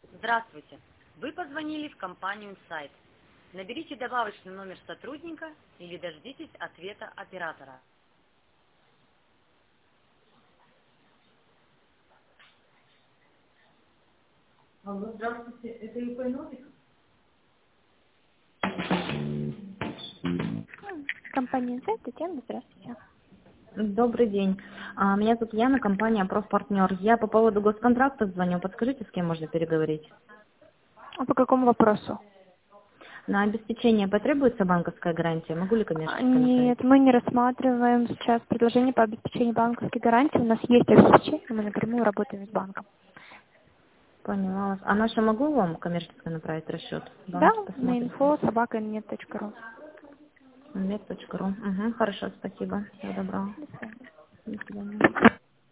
Здравствуйте. Вы позвонили в компанию Insight. Наберите добавочный номер сотрудника или дождитесь ответа оператора. Алло, здравствуйте. Это ИП Новик? Компания Insight, Татьяна, здравствуйте. Добрый день. Меня зовут Яна, компания «Профпартнер». Я по поводу госконтракта звоню. Подскажите, с кем можно переговорить? А по какому вопросу? На обеспечение потребуется банковская гарантия? Могу ли коммерческая направить? Нет, мы не рассматриваем сейчас предложение по обеспечению банковской гарантии. У нас есть обеспечение, мы напрямую работаем с банком. Поняла вас. А наша могу вам коммерческое направить расчет? Да, Банки на посмотрите. info@net.ru. Нет.ру. Угу, хорошо, спасибо. Всего доброго. До свидания. До свидания.